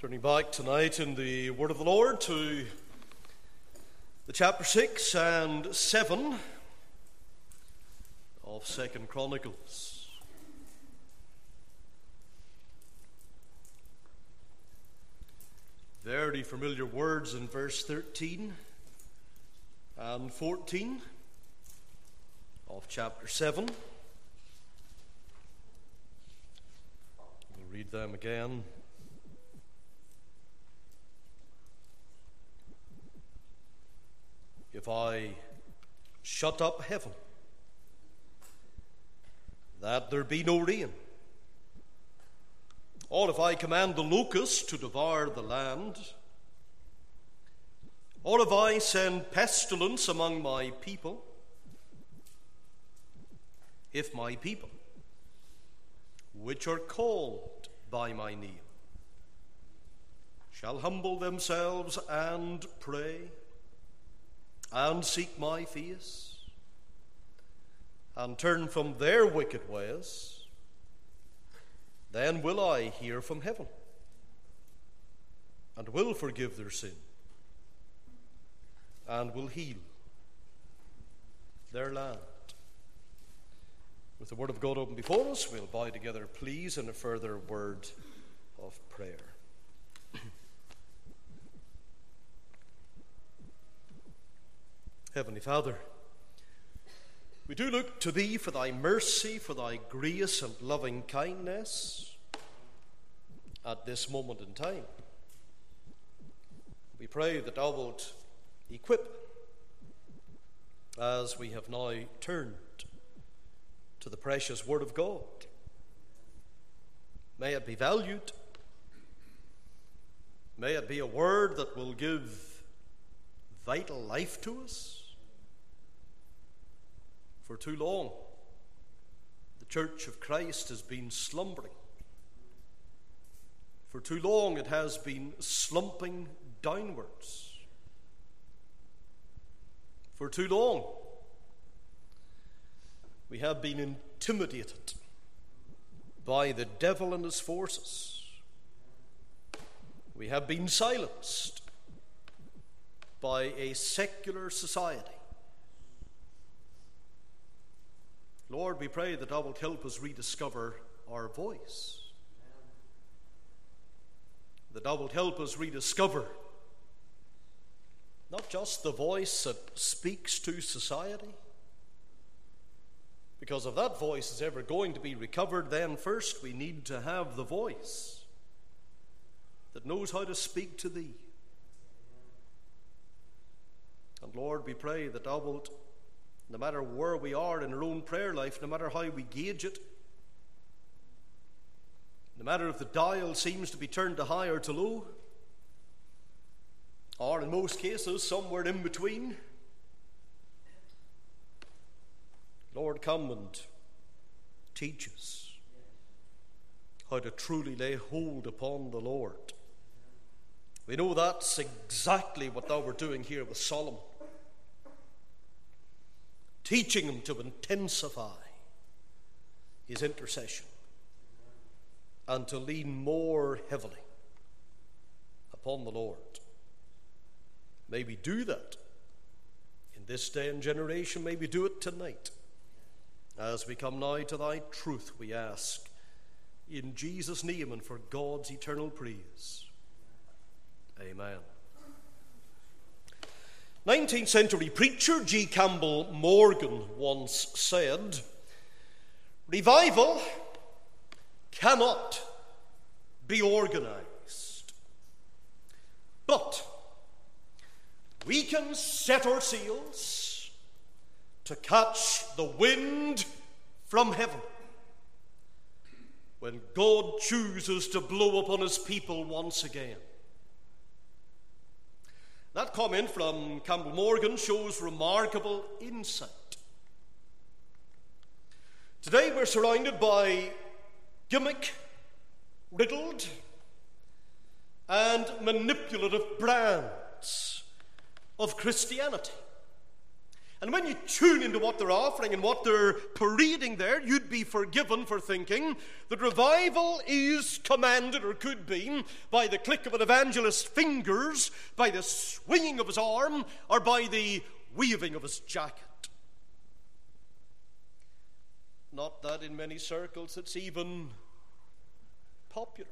Turning back tonight in the Word of the Lord to the chapter 6 and 7 of 2 Chronicles. Very familiar words in verse 13 and 14 of chapter 7. We'll read them again. If I shut up heaven, that there be no rain, or if I command the locusts to devour the land, or if I send pestilence among my people, if my people, which are called by my name, shall humble themselves and pray, and seek my face, and turn from their wicked ways, then will I hear from heaven, and will forgive their sin, and will heal their land. With the Word of God open before us, we'll bow together, please, in a further word of prayer. Heavenly Father, we do look to Thee for Thy mercy, for Thy grace and loving kindness at this moment in time. We pray that Thou wilt equip, as we have now turned to the precious Word of God. May it be valued. May it be a word that will give vital life to us. For too long, the Church of Christ has been slumbering. For too long, it has been slumping downwards. For too long, we have been intimidated by the devil and his forces. We have been silenced by a secular society. Lord, we pray that Thou wilt help us rediscover our voice. That Thou wilt help us rediscover not just the voice that speaks to society, because if that voice is ever going to be recovered, then first we need to have the voice that knows how to speak to Thee. And Lord, we pray that Thou wilt, no matter where we are in our own prayer life, no matter how we gauge it, no matter if the dial seems to be turned to high or to low, or in most cases somewhere in between, Lord, come and teach us how to truly lay hold upon the Lord. We know that's exactly what Thou were doing here with Solomon, teaching him to intensify his intercession and to lean more heavily upon the Lord. May we do that in this day and generation. May we do it tonight. As we come now to Thy truth, we ask in Jesus' name and for God's eternal praise. Amen. 19th century preacher G. Campbell Morgan once said, "Revival cannot be organized, but we can set our sails to catch the wind from heaven when God chooses to blow upon His people once again." That comment from Campbell Morgan shows remarkable insight. Today we're surrounded by gimmick-riddled and manipulative brands of Christianity. And when you tune into what they're offering and what they're parading there, you'd be forgiven for thinking that revival is commanded, or could be, by the click of an evangelist's fingers, by the swinging of his arm, or by the waving of his jacket. Not that in many circles it's even popular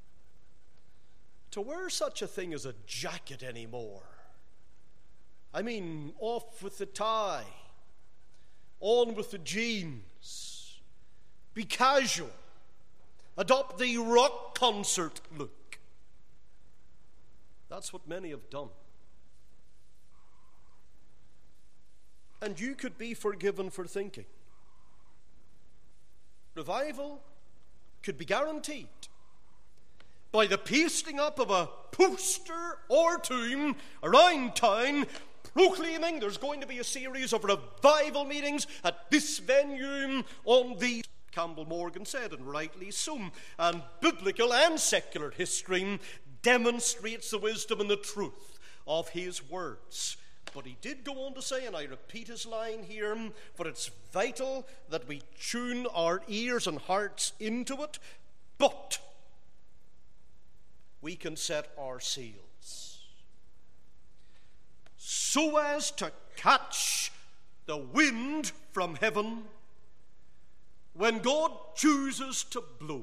to wear such a thing as a jacket anymore. I mean, off with the tie, on with the jeans, be casual, adopt the rock concert look. That's what many have done. And you could be forgiven for thinking revival could be guaranteed by the pasting up of a poster or two around town proclaiming there's going to be a series of revival meetings at this venue on the... Campbell Morgan said, and rightly so, and biblical and secular history demonstrates the wisdom and the truth of his words. But he did go on to say, and I repeat his line here, for it's vital that we tune our ears and hearts into it, but we can set our seals so as to catch the wind from heaven when God chooses to blow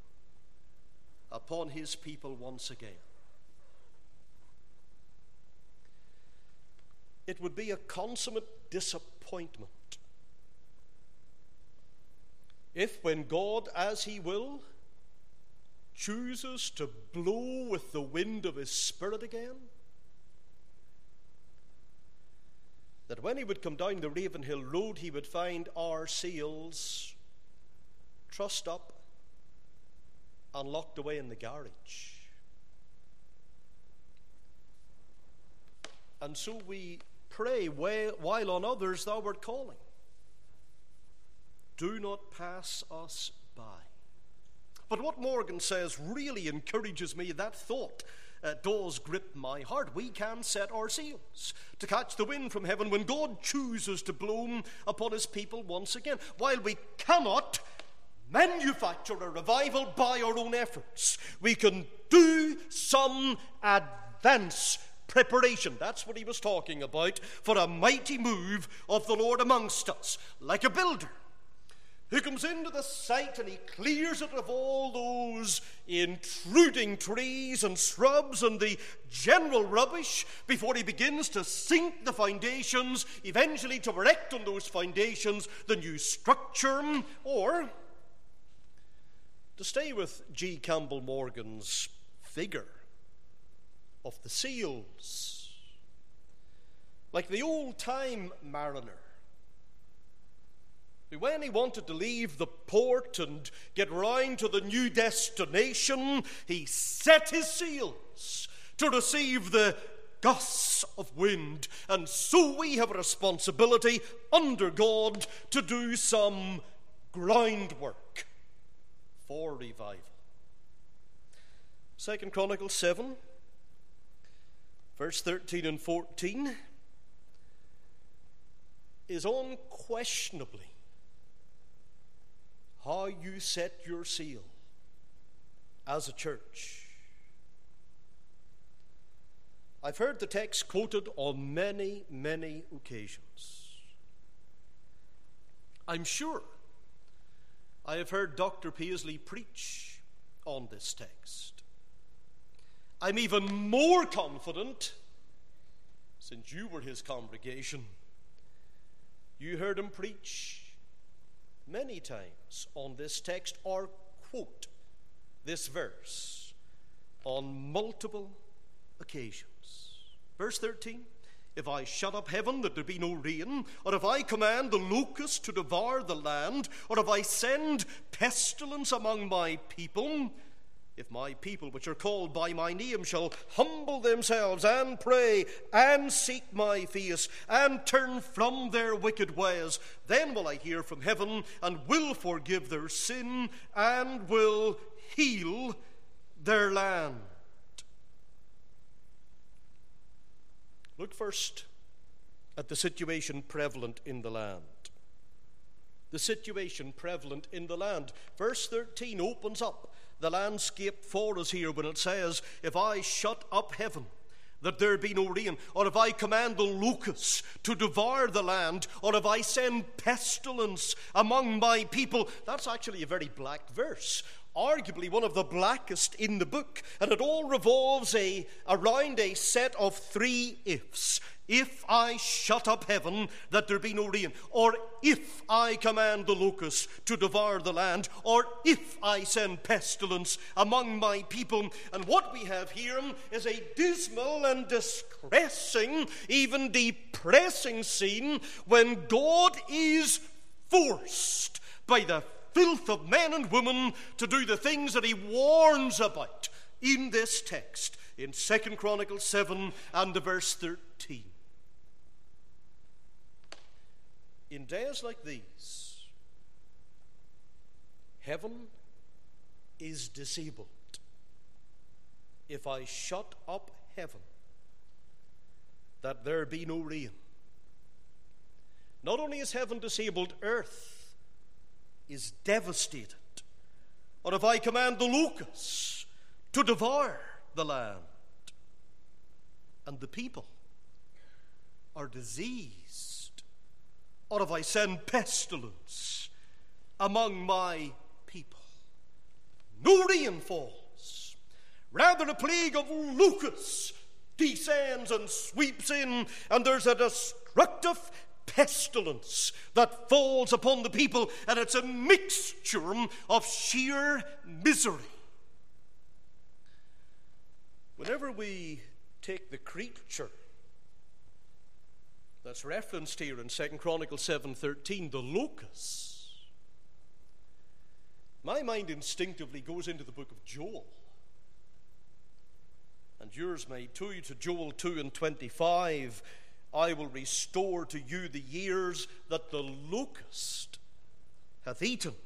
upon his people once again. It would be a consummate disappointment if, when God, as he will, chooses to blow with the wind of his Spirit again, that when he would come down the Ravenhill Road, he would find our sails trussed up and locked away in the garage. And so we pray, while on others thou art calling, do not pass us by. But what Morgan says really encourages me. That thought does grip my heart. We can set our sails to catch the wind from heaven when God chooses to blow upon his people once again. While we cannot manufacture a revival by our own efforts, we can do some advance preparation. That's what he was talking about, for a mighty move of the Lord amongst us, like a builder who comes into the site and he clears it of all those intruding trees and shrubs and the general rubbish before he begins to sink the foundations, eventually to erect on those foundations the new structure. Or, to stay with G. Campbell Morgan's figure of the sails, like the old-time mariner who, when he wanted to leave the port and get round to the new destination, he set his sails to receive the gusts of wind. And so we have a responsibility under God to do some groundwork for revival. 2 Chronicles 7, verse 13 and 14 is unquestionably how you set your seal as a church. I've heard the text quoted on many, many occasions. I'm sure I have heard Dr. Paisley preach on this text. I'm even more confident, since you were his congregation, you heard him preach many times on this text, or quote this verse on multiple occasions. Verse 13, if I shut up heaven that there be no rain, or if I command the locust to devour the land, or if I send pestilence among my people, if my people which are called by my name shall humble themselves and pray and seek my face and turn from their wicked ways, then will I hear from heaven and will forgive their sin and will heal their land. Look first at the situation prevalent in the land. The situation prevalent in the land. Verse 13 opens up the landscape for us here when it says, if I shut up heaven, that there be no rain, or if I command the locusts to devour the land, or if I send pestilence among my people. That's actually a very black verse, arguably one of the blackest in the book, and it all revolves around a set of three ifs. If I shut up heaven, that there be no rain, or if I command the locusts to devour the land, or if I send pestilence among my people. And what we have here is a dismal and distressing, even depressing scene when God is forced by the filth of men and women to do the things that he warns about in this text in 2 Chronicles 7 and the verse 13. In days like these, heaven is disabled. If I shut up heaven, that there be no rain. Not only is heaven disabled, earth is devastated. Or if I command the locusts to devour the land, and the people are diseased, or if I send pestilence among my people, no rain falls. Rather, a plague of locusts descends and sweeps in, and there's a destructive pestilence that falls upon the people, and it's a mixture of sheer misery. Whenever we take the creature that's referenced here in 2 Chronicles 7:13, the locusts, my mind instinctively goes into the book of Joel. And yours may too, to Joel 2:25. I will restore to you the years that the locust hath eaten.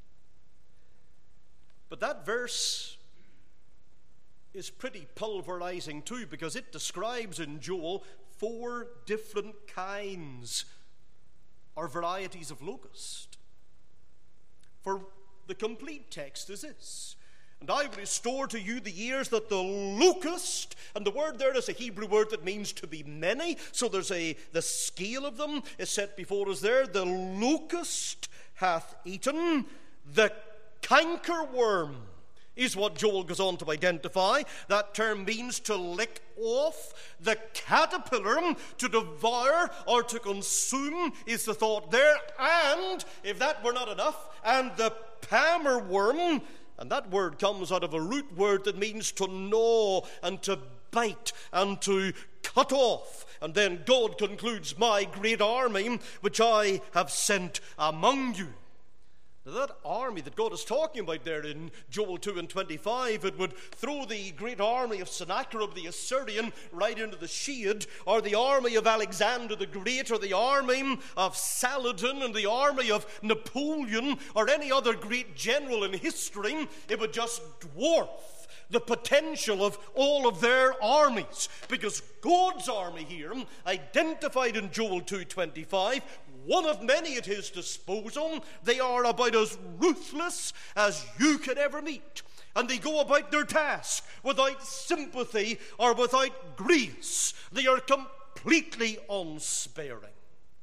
But that verse is pretty pulverizing too, because it describes in Joel 4 different kinds or varieties of locust. For the complete text is this: and I will restore to you the years that the locust, and the word there is a Hebrew word that means to be many, so there's the scale of them is set before us there. The locust hath eaten, the cankerworm is what Joel goes on to identify. That term means to lick off. The caterpillar, to devour or to consume, is the thought there. And, if that were not enough, and the palmer worm, and that word comes out of a root word that means to gnaw and to bite and to cut off. And then God concludes, my great army which I have sent among you. Now, that army that God is talking about there in Joel 2:25, it would throw the great army of Sennacherib the Assyrian right into the shade, or the army of Alexander the Great, or the army of Saladin and the army of Napoleon, or any other great general in history. It would just dwarf the potential of all of their armies, because God's army here, identified in Joel 2:25, one of many at his disposal. They are about as ruthless as you could ever meet, and they go about their task without sympathy or without grace. They are completely unsparing.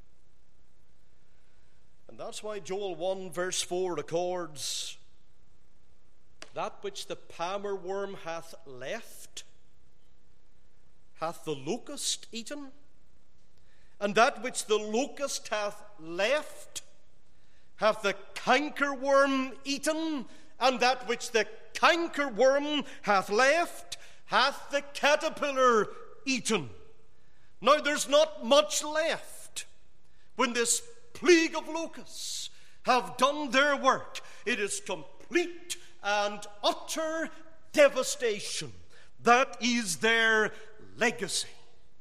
And that's why Joel 1 verse 4 records, that which the palmer worm hath left hath the locust eaten, and that which the locust hath left hath the cankerworm eaten, and that which the cankerworm hath left hath the caterpillar eaten. Now, there's not much left when this plague of locusts have done their work. It is complete and utter devastation. That is their legacy.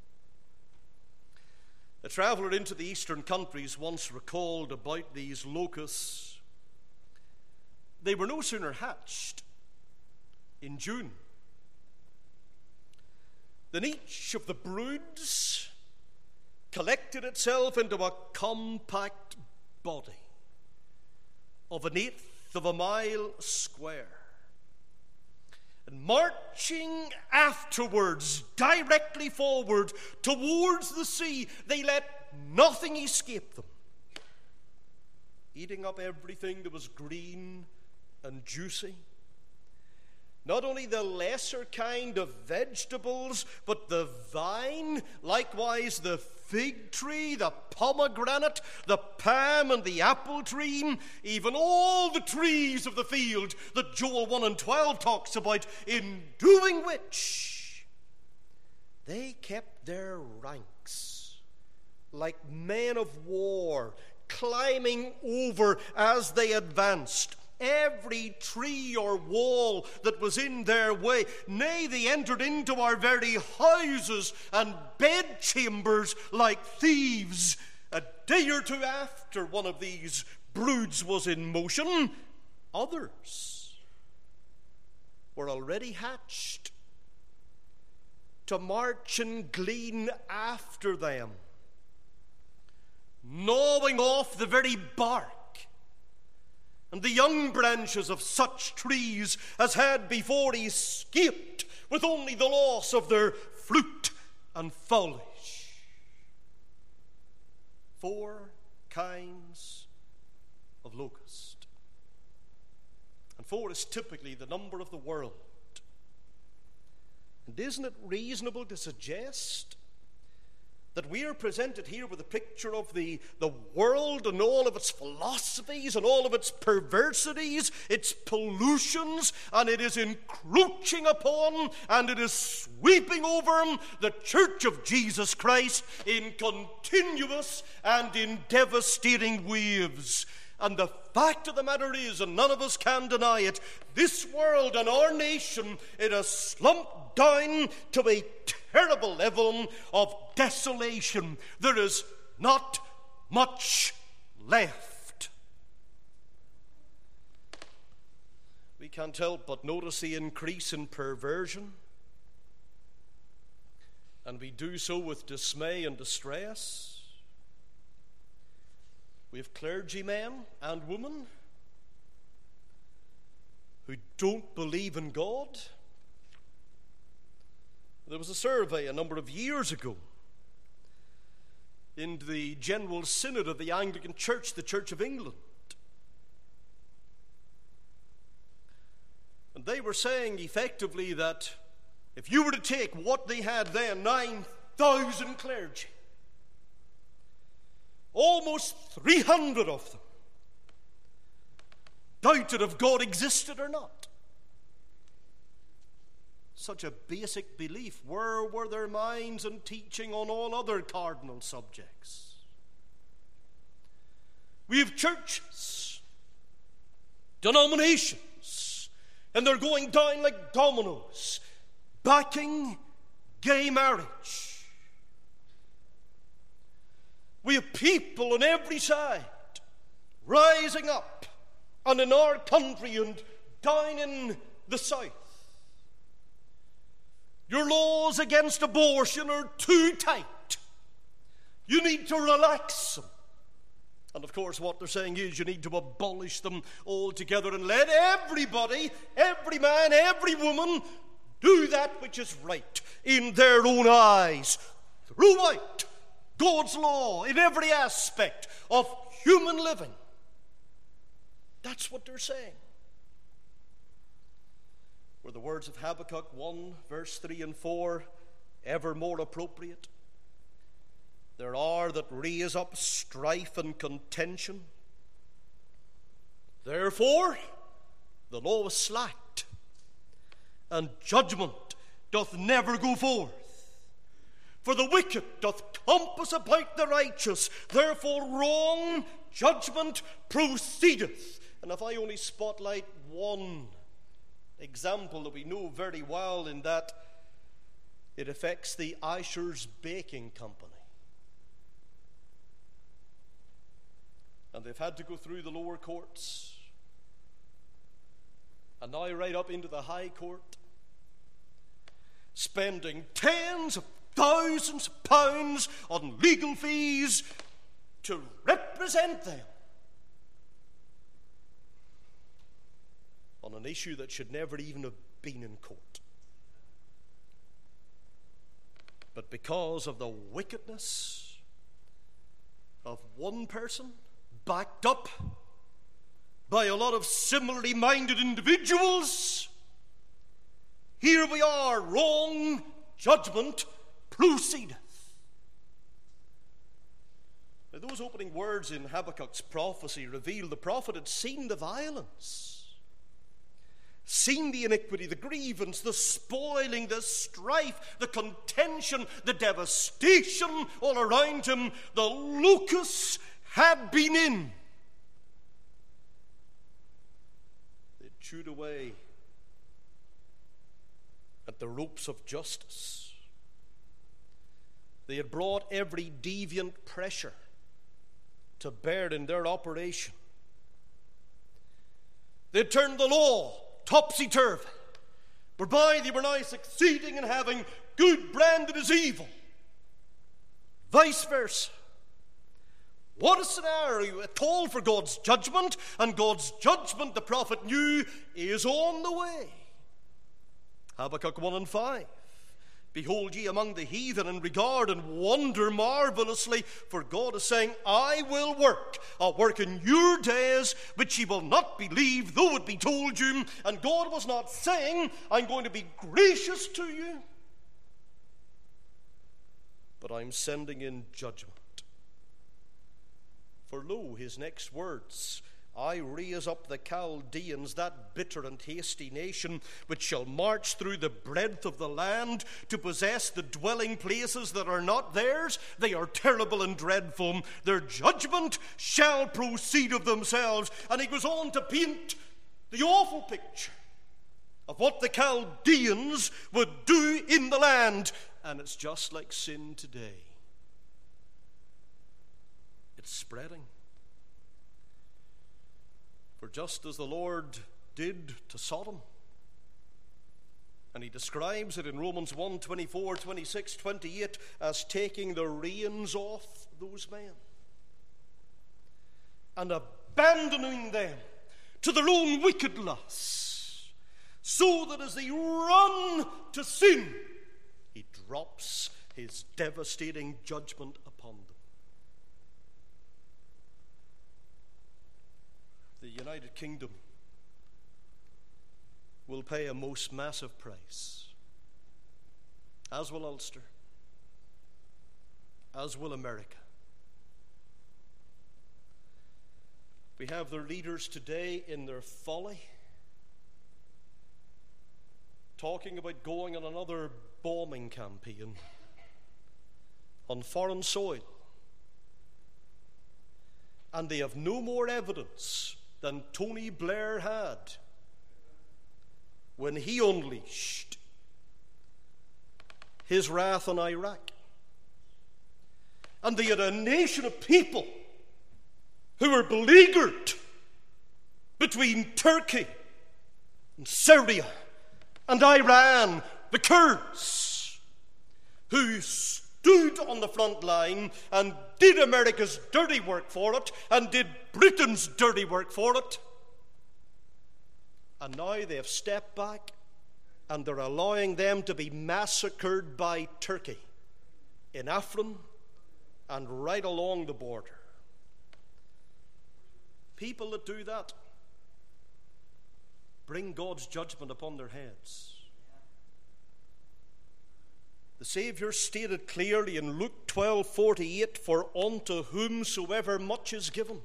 A traveller into the eastern countries once recalled about these locusts. They were no sooner hatched in June than each of the broods collected itself into a compact body of 1/8 of a mile square. And marching afterwards, directly forward towards the sea, they let nothing escape them, eating up everything that was green and juicy. Not only the lesser kind of vegetables, but the vine, likewise the fig tree, the pomegranate, the palm, and the apple tree, even all the trees of the field that Joel 1:12 talks about, in doing which they kept their ranks like men of war, climbing over as they advanced every tree or wall that was in their way. Nay, they entered into our very houses and bedchambers like thieves. A day or two after one of these broods was in motion, others were already hatched to march and glean after them, gnawing off the very bark and the young branches of such trees as had before escaped with only the loss of their fruit and foliage. 4 kinds of locust. And 4 is typically the number of the world. And isn't it reasonable to suggest that we are presented here with a picture of the world and all of its philosophies and all of its perversities, its pollutions, and it is encroaching upon and it is sweeping over the Church of Jesus Christ in continuous and in devastating waves. And the fact of the matter is, and none of us can deny it, this world and our nation, it has slumped down to a terrible level of desolation. There is not much left. We can't help but notice the increase in perversion, and we do so with dismay and distress. We have clergymen and women who don't believe in God. There was a survey a number of years ago in the General Synod of the Anglican Church, the Church of England. And they were saying effectively that if you were to take what they had then, 9,000 clergy, almost 300 of them doubted if God existed or not. Such a basic belief. Where were their minds and teaching on all other cardinal subjects? We have churches, denominations, and they're going down like dominoes, backing gay marriage. We have people on every side rising up, and in our country and down in the south, your laws against abortion are too tight. You need to relax them. And of course what they're saying is you need to abolish them altogether and let everybody, every man, every woman, do that which is right in their own eyes throughout God's law in every aspect of human living. That's what they're saying. Were the words of Habakkuk 1, verse 3 and 4 ever more appropriate? There are that raise up strife and contention. Therefore, the law is slack, and judgment doth never go forth. For the wicked doth compass about the righteous, therefore wrong judgment proceedeth. And if I only spotlight one example that we know very well, in that it affects the Asher's Baking Company. And they've had to go through the lower courts and now right up into the high court, spending tens of thousands of pounds on legal fees to represent them on an issue that should never even have been in court. But because of the wickedness of one person, backed up by a lot of similarly minded individuals, here we are, wrong judgment proceedeth. Now, those opening words in Habakkuk's prophecy reveal the prophet had seen the violence, seen the iniquity, the grievance, the spoiling, the strife, the contention, the devastation all around him. The locusts had been in. They chewed away at the ropes of justice. They had brought every deviant pressure to bear in their operation. They had turned the law topsy-turvy, whereby they were now succeeding in having good branded as evil. Vice versa. What a scenario at all for God's judgment, and God's judgment, the prophet knew, is on the way. Habakkuk 1 and 5. Behold ye among the heathen, and regard and wonder marvelously, for God is saying, I will work a work in your days which ye will not believe, though it be told you. And God was not saying, I'm going to be gracious to you, but I'm sending in judgment. For lo, his next words, I raise up the Chaldeans, that bitter and hasty nation, which shall march through the breadth of the land to possess the dwelling places that are not theirs. They are terrible and dreadful. Their judgment shall proceed of themselves. And he goes on to paint the awful picture of what the Chaldeans would do in the land. And it's just like sin today. It's spreading. For just as the Lord did to Sodom, and he describes it in Romans 1, 24, 26, 28 as taking the reins off those men and abandoning them to their own wicked lusts, so that as they run to sin, he drops his devastating judgment upon them. The United Kingdom will pay a most massive price, as will Ulster, as will America. We have their leaders today in their folly talking about going on another bombing campaign on foreign soil, and they have no more evidence than Tony Blair had when he unleashed his wrath on Iraq. And they had a nation of people who were beleaguered between Turkey and Syria and Iran, the Kurds, who stood on the front line and did America's dirty work for it and did Britain's dirty work for it. And now they have stepped back and they're allowing them to be massacred by Turkey in Afrin and right along the border. People that do that bring God's judgment upon their heads. The Savior stated clearly in Luke 12:48, for unto whomsoever much is given,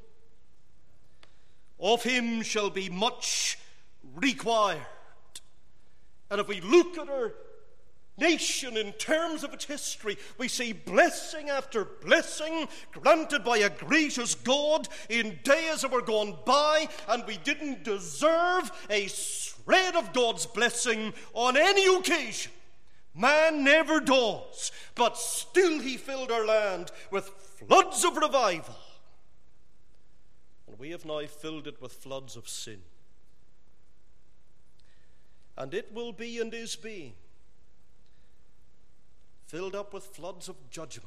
of him shall be much required. And if we look at our nation in terms of its history, we see blessing after blessing granted by a gracious God in days that were gone by, and we didn't deserve a shred of God's blessing on any occasion. Man never does, but still he filled our land with floods of revival. And we have now filled it with floods of sin. And it will be and is being filled up with floods of judgment.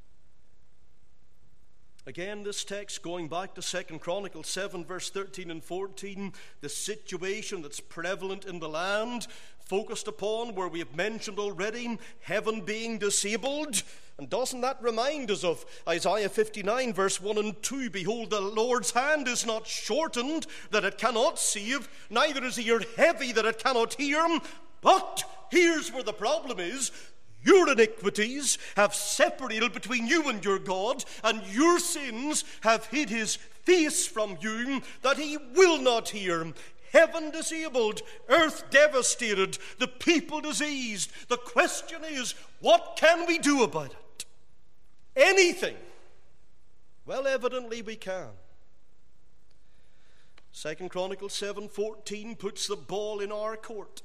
Again, this text, going back to 2 Chronicles 7, verse 13 and 14, the situation that's prevalent in the land, focused upon, where we have mentioned already, heaven being disabled. And doesn't that remind us of Isaiah 59, verse 1 and 2? Behold, the Lord's hand is not shortened, that it cannot save, neither is his ear heavy, that it cannot hear. But here's where the problem is. Your iniquities have separated between you and your God, and your sins have hid his face from you, that he will not hear. Heaven disabled, earth devastated, the people diseased. The question is, what can we do about it? Anything? Well, evidently we can. 2 Chronicles 7:14 puts the ball in our court.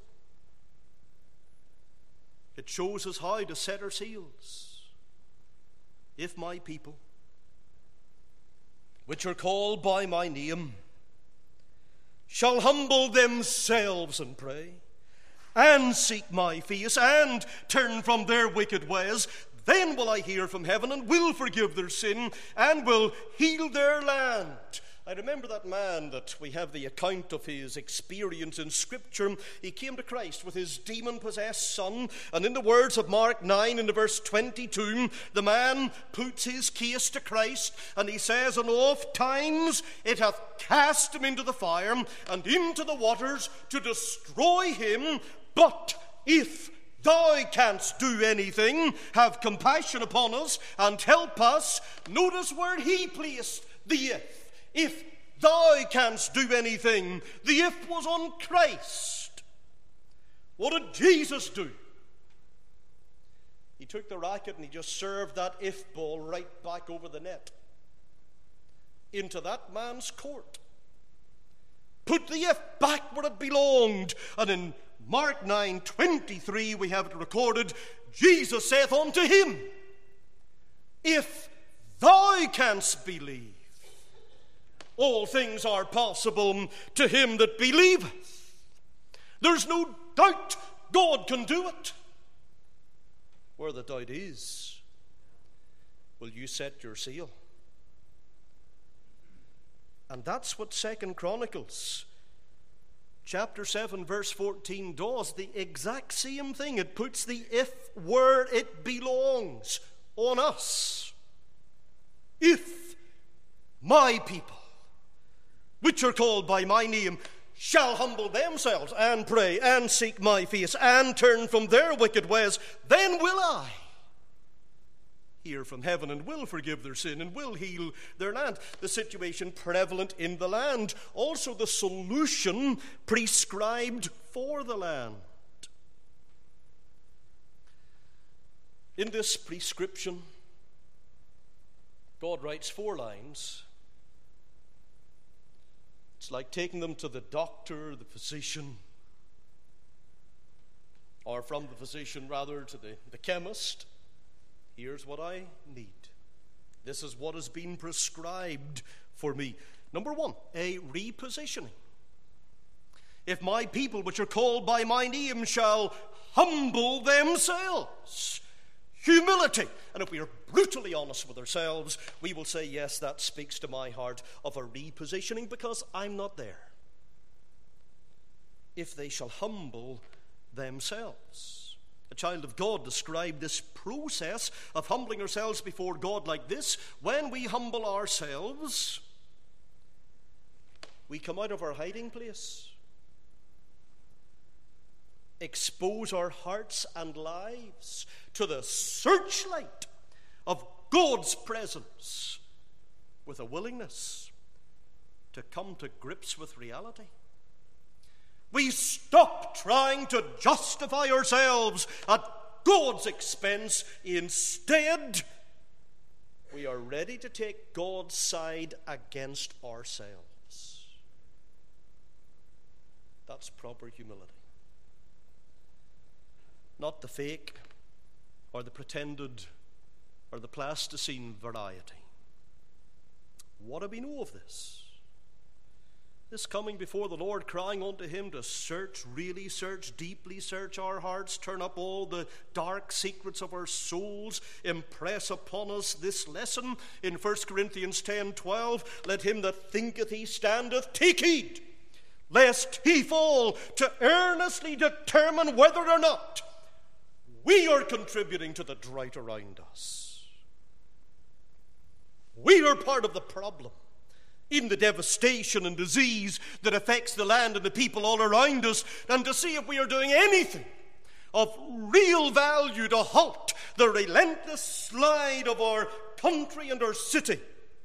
It shows us how to set our seals. If my people, which are called by my name, shall humble themselves and pray, and seek my face, and turn from their wicked ways, then will I hear from heaven, and will forgive their sin, and will heal their land. I remember that man that we have the account of his experience in Scripture. He came to Christ with his demon-possessed son, and in the words of Mark 9 in the verse 22, the man puts his case to Christ, and he says, and oft times it hath cast him into the fire and into the waters to destroy him, but if thou canst do anything, have compassion upon us and help us. Notice where he placed the if. If thou canst do anything, the if was on Christ. What did Jesus do? He took the racket and he just served that if ball right back over the net into that man's court. Put the if back where it belonged. And in Mark 9:23 we have it recorded, Jesus saith unto him, if thou canst believe, all things are possible to him that believeth. There's no doubt God can do it. Where the doubt is, will you set your seal? And that's what 2 Chronicles chapter 7 verse 14 does. The exact same thing. It puts the if where it belongs, on us. If my people, which are called by my name, shall humble themselves and pray and seek my face and turn from their wicked ways, then will I hear from heaven and will forgive their sin and will heal their land. The situation prevalent in the land, also the solution prescribed for the land. In this prescription, God writes 4 lines. It's like taking them to the doctor, the physician, or from the physician rather to the chemist. Here's what I need. This is what has been prescribed for me. Number 1, a repositioning. If my people, which are called by my name, shall humble themselves. Humility. And if we are brutally honest with ourselves, we will say, yes, that speaks to my heart of a repositioning, because I'm not there. If they shall humble themselves. A child of God described this process of humbling ourselves before God like this. When we humble ourselves, we come out of our hiding place, expose our hearts and lives to the searchlight of God's presence with a willingness to come to grips with reality. We stop trying to justify ourselves at God's expense. Instead, we are ready to take God's side against ourselves. That's proper humility. Not the fake or the pretended or the plasticine variety. What do we know of this? This coming before the Lord, crying unto him to search, really search, deeply search our hearts, turn up all the dark secrets of our souls, impress upon us this lesson in 1 Corinthians 10:12. Let him that thinketh he standeth take heed, lest he fall, to earnestly determine whether or not we are contributing to the drought around us. We are part of the problem in the devastation and disease that affects the land and the people all around us, and to see if we are doing anything of real value to halt the relentless slide of our country and our city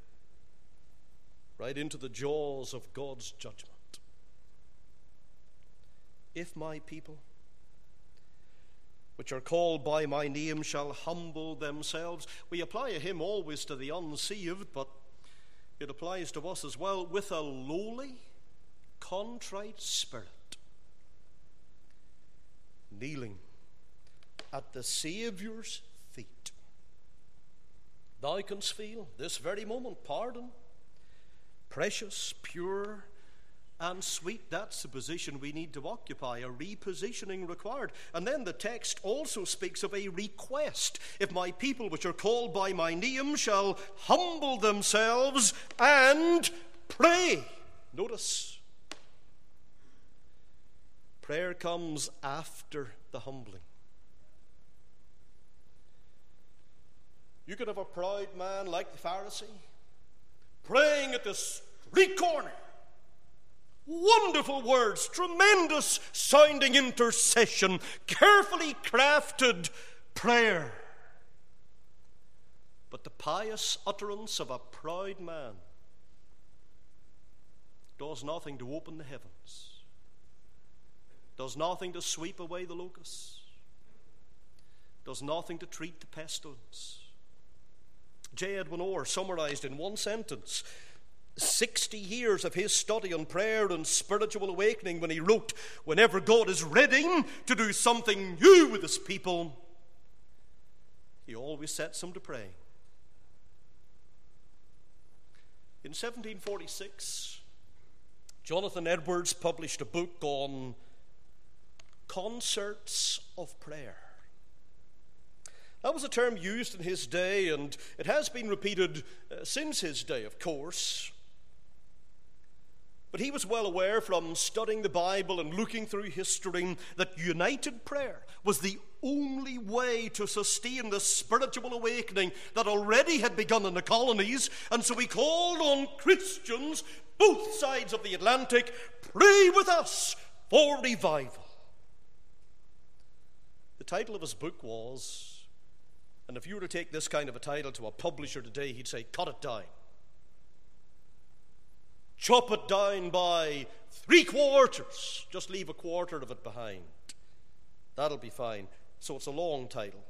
right into the jaws of God's judgment. If my people, which are called by my name, shall humble themselves. We apply a hymn always to the unsaved, but it applies to us as well. With a lowly, contrite spirit, kneeling at the Saviour's feet. Thou canst feel this very moment pardon, precious, pure, and sweet. That's the position we need to occupy, a repositioning required. And then the text also speaks of a request. If my people which are called by my name shall humble themselves and pray. Notice, prayer comes after the humbling. You could have a proud man like the Pharisee praying at the street corner. Wonderful words, tremendous sounding intercession, carefully crafted prayer. But the pious utterance of a proud man does nothing to open the heavens, does nothing to sweep away the locusts, does nothing to treat the pestilence. J. Edwin Orr summarized in one sentence 60 years of his study on prayer and spiritual awakening when he wrote, whenever God is ready to do something new with his people, he always sets them to pray. In 1746, Jonathan Edwards published a book on concerts of prayer. That was a term used in his day, and it has been repeated since his day, of course. But he was well aware from studying the Bible and looking through history that united prayer was the only way to sustain the spiritual awakening that already had begun in the colonies. And so he called on Christians, both sides of the Atlantic, pray with us for revival. The title of his book was, and if you were to take this kind of a title to a publisher today, he'd say, cut it down. Chop it down by 3/4. Just leave a quarter of it behind. That'll be fine. So it's a long title.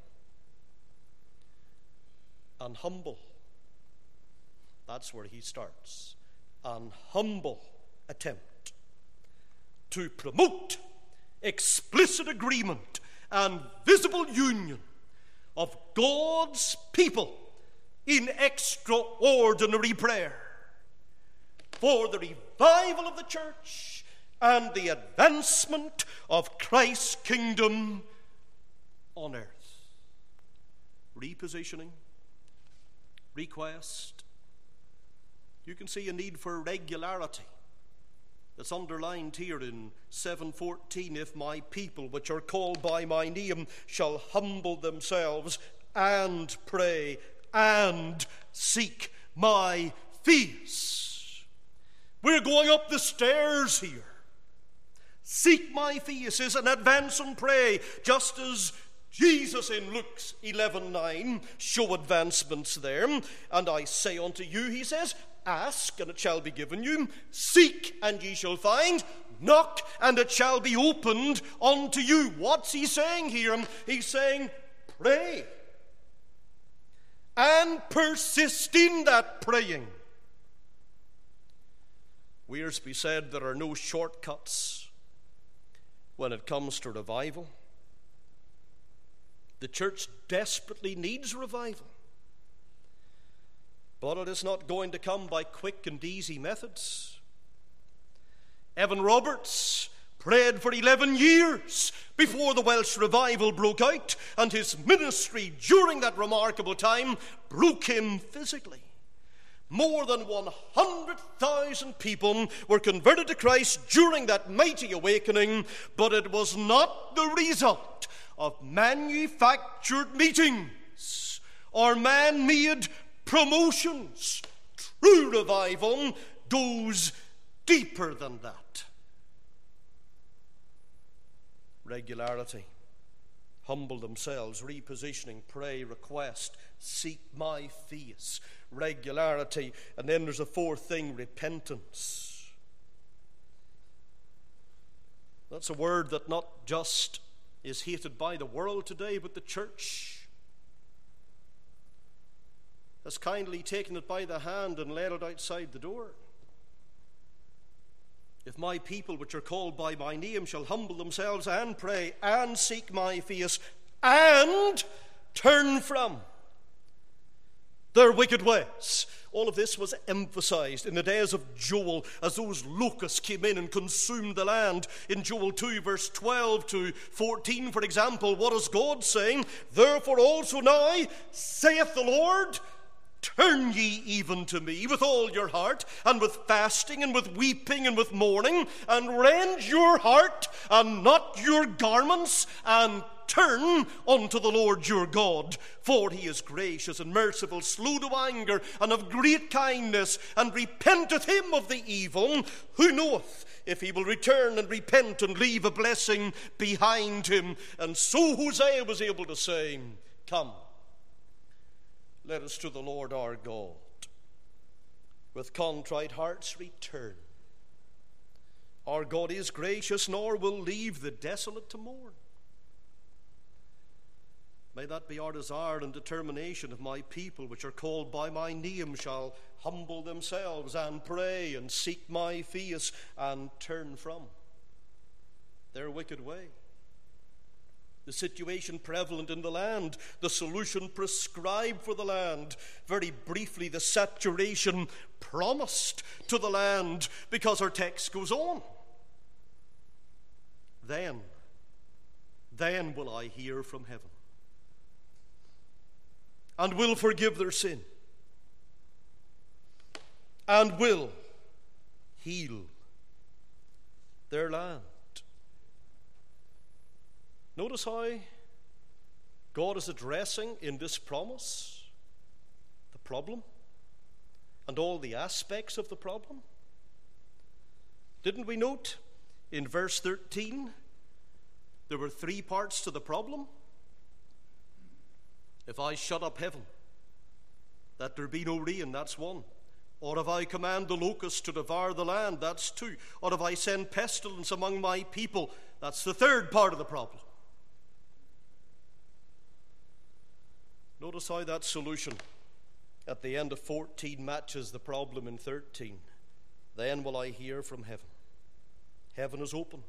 And humble. That's where he starts. An humble attempt to promote explicit agreement and visible union of God's people in extraordinary prayer for the revival of the church and the advancement of Christ's kingdom on earth. Repositioning, request. You can see a need for regularity that's underlined here in 7:14. If my people, which are called by my name, shall humble themselves and pray and seek my face. We're going up the stairs here. Seek my face is an advance and pray, just as Jesus in Luke 11:9 show advancements there. And I say unto you, he says, ask and it shall be given you, seek and ye shall find, knock and it shall be opened unto you. What's he saying here? He's saying pray and persist in that praying. Wiersbe said there are no shortcuts when it comes to revival. The church desperately needs revival, but it is not going to come by quick and easy methods. Evan Roberts prayed for 11 years before the Welsh revival broke out, and his ministry during that remarkable time broke him physically. More than 100,000 people were converted to Christ during that mighty awakening, but it was not the result of manufactured meetings or man-made promotions. True revival goes deeper than that. Regularity, humble themselves, repositioning, pray, request, seek my face. Regularity. And then there's a fourth thing, repentance. That's a word that not just is hated by the world today, but the church has kindly taken it by the hand and led it outside the door. If my people, which are called by my name, shall humble themselves and pray and seek my face and turn from their wicked ways. All of this was emphasized in the days of Joel as those locusts came in and consumed the land. In Joel 2, verse 12 to 14, for example, what is God saying? Therefore also now, saith the Lord, turn ye even to me with all your heart, and with fasting, and with weeping, and with mourning, and rend your heart, and not your garments, and turn unto the Lord your God. For he is gracious and merciful, slow to anger, and of great kindness, and repenteth him of the evil. Who knoweth if he will return and repent and leave a blessing behind him? And so Hosea was able to say, come, let us to the Lord our God. With contrite hearts return. Our God is gracious, nor will leave the desolate to mourn. May that be our desire and determination. If my people, which are called by my name, shall humble themselves and pray and seek my face and turn from their wicked way. The situation prevalent in the land, the solution prescribed for the land, very briefly the saturation promised to the land, because our text goes on. Then will I hear from heaven, and will forgive their sin, and will heal their land. Notice how God is addressing in this promise the problem and all the aspects of the problem. Didn't we note in verse 13 there were three parts to the problem? If I shut up heaven, that there be no rain, that's one. Or if I command the locusts to devour the land, that's two. Or if I send pestilence among my people, that's the third part of the problem. Notice how that solution at the end of 14 matches the problem in 13. Then will I hear from heaven. Heaven is opened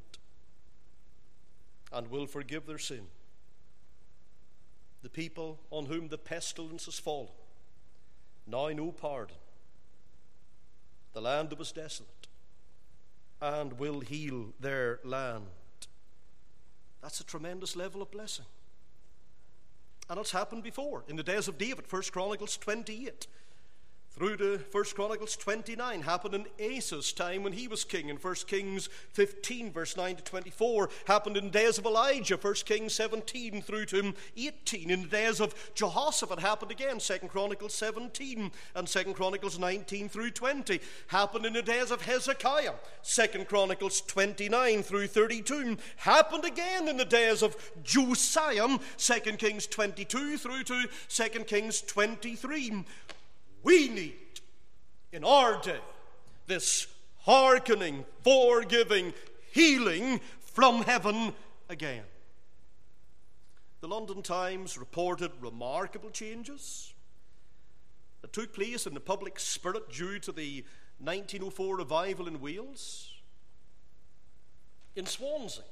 and will forgive their sin. The people on whom the pestilence has fallen now know pardon. The land that was desolate, and will heal their land. That's a tremendous level of blessing. And it's happened before in the days of David. 1 Chronicles 28 through to 1 Chronicles 29 happened in Asa's time when he was king. In 1 Kings 15 verse 9 to 24 happened in the days of Elijah. 1 Kings 17 through to 18. In the days of Jehoshaphat happened again. 2 Chronicles 17 and 2 Chronicles 19 through 20 happened in the days of Hezekiah. 2 Chronicles 29 through 32 happened again in the days of Josiah. 2 Kings 22 through to 2 Kings 23. We need, in our day, this hearkening, forgiving, healing from heaven again. The London Times reported remarkable changes that took place in the public spirit due to the 1904 revival in Wales. In Swansea,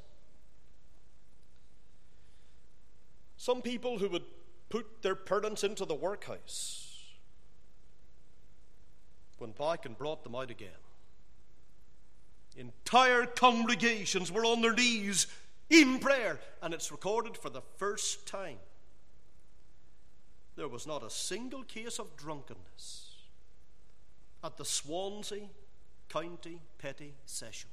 some people who would put their parents into the workhouse went back and brought them out again Entire congregations were on their knees in prayer, and it's recorded for the first time. There was not a single case of drunkenness at the Swansea County Petty Sessions.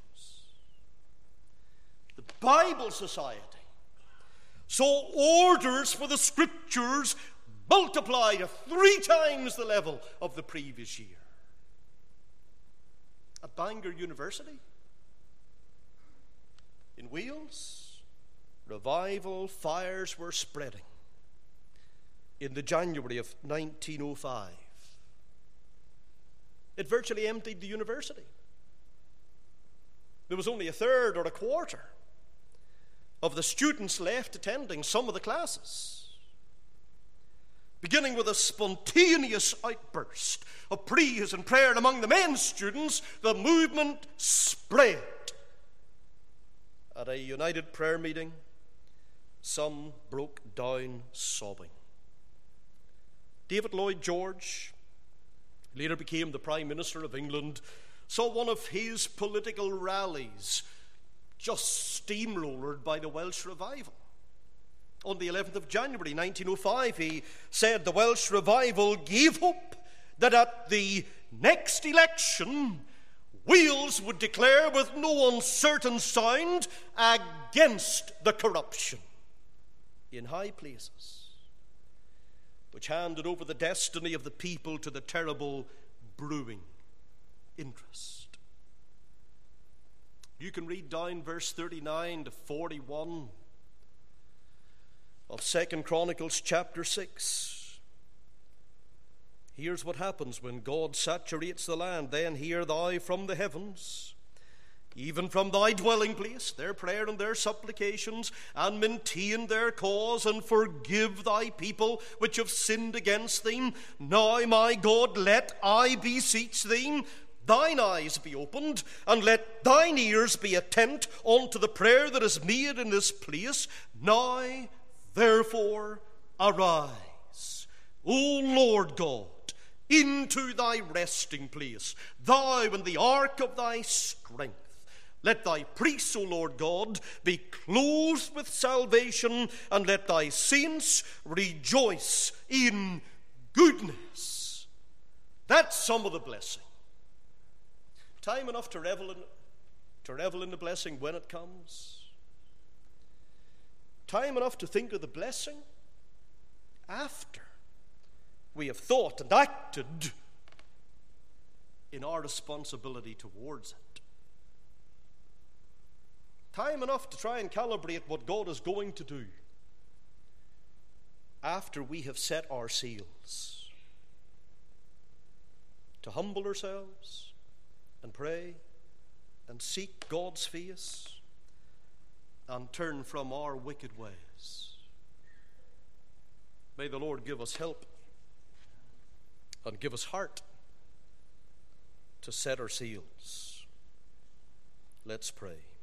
The Bible Society saw orders for the Scriptures multiplied to 3 times the level of the previous year. At Bangor University in Wales, revival fires were spreading in the January of 1905. It virtually emptied the university. There was only a third or a quarter of the students left attending some of the classes. Beginning with a spontaneous outburst of praise and prayer among the men students, the movement spread. At a united prayer meeting, some broke down sobbing. David Lloyd George, later became the Prime Minister of England, saw one of his political rallies just steamrollered by the Welsh revival. On the 11th of January 1905, he said the Welsh revival gave hope that at the next election, Wales would declare with no uncertain sound against the corruption in high places, which handed over the destiny of the people to the terrible brewing interest. You can read down verse 39 to 41 of 2 Chronicles chapter 6. Here's what happens when God saturates the land. Then hear thou from the heavens, even from thy dwelling place, their prayer and their supplications, and maintain their cause, and forgive thy people which have sinned against thee. Now, my God, let I beseech thee, thine eyes be opened, and let thine ears be attent unto the prayer that is made in this place. Now, therefore, arise, O Lord God, into thy resting place, thou in the ark of thy strength. Let thy priests, O Lord God, be clothed with salvation, and let thy saints rejoice in goodness. That's some of the blessing. Time enough to revel in the blessing when it comes. Time enough to think of the blessing after we have thought and acted in our responsibility towards it. Time enough to try and calibrate what God is going to do after we have set our seals. To humble ourselves and pray and seek God's face and turn from our wicked ways. May the Lord give us help and give us heart to set our seals. Let's pray.